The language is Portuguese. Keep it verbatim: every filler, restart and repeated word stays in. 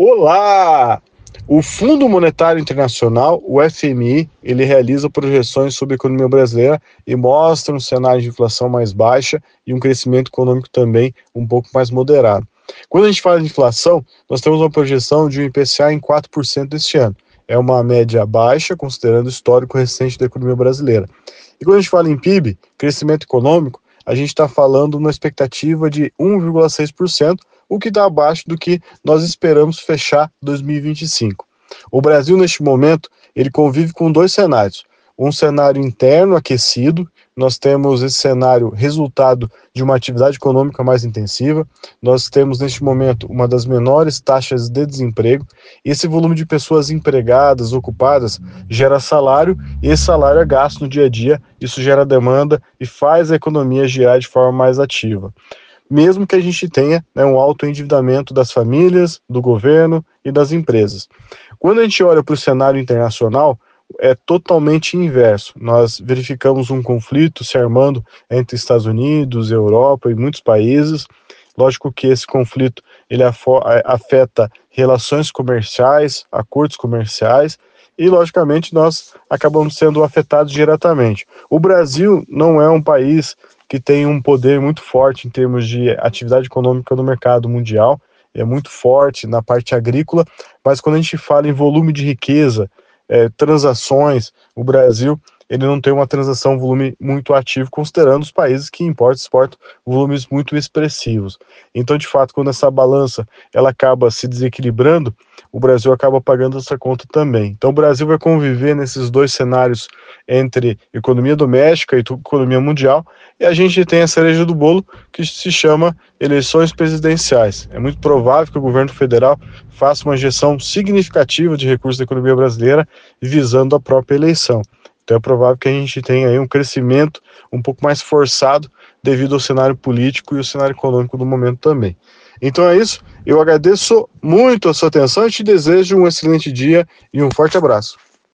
Olá! O Fundo Monetário Internacional, o F M I, ele realiza projeções sobre a economia brasileira e mostra um cenário de inflação mais baixa e um crescimento econômico também um pouco mais moderado. Quando a gente fala de inflação, nós temos uma projeção de um I P C A em quatro por cento este ano. É uma média baixa, considerando o histórico recente da economia brasileira. E quando a gente fala em P I B, crescimento econômico, a gente está falando numa expectativa de um vírgula seis por cento, o que está abaixo do que nós esperamos fechar dois mil e vinte e cinco. O Brasil, neste momento, ele convive com dois cenários. Um cenário interno aquecido, nós temos esse cenário resultado de uma atividade econômica mais intensiva, nós temos neste momento uma das menores taxas de desemprego, e esse volume de pessoas empregadas, ocupadas, gera salário, e esse salário é gasto no dia a dia, isso gera demanda e faz a economia girar de forma mais ativa. Mesmo que a gente tenha, né, um alto endividamento das famílias, do governo e das empresas. Quando a gente olha para o cenário internacional, é totalmente inverso. Nós verificamos um conflito se armando entre Estados Unidos, Europa e muitos países. Lógico que esse conflito ele afeta relações comerciais, acordos comerciais, e logicamente nós acabamos sendo afetados diretamente. O Brasil não é um país que tem um poder muito forte em termos de atividade econômica no mercado mundial, é muito forte na parte agrícola, mas quando a gente fala em volume de riqueza, é, transações, o Brasil ele não tem uma transação volume muito ativo, considerando os países que importam e exportam volumes muito expressivos. Então, de fato, quando essa balança ela acaba se desequilibrando, o Brasil acaba pagando essa conta também. Então, o Brasil vai conviver nesses dois cenários entre economia doméstica e economia mundial, e a gente tem a cereja do bolo que se chama eleições presidenciais. É muito provável que o governo federal faça uma injeção significativa de recursos da economia brasileira visando a própria eleição. Então é provável que a gente tenha aí um crescimento um pouco mais forçado devido ao cenário político e ao cenário econômico do momento também. Então é isso, eu agradeço muito a sua atenção e te desejo um excelente dia e um forte abraço.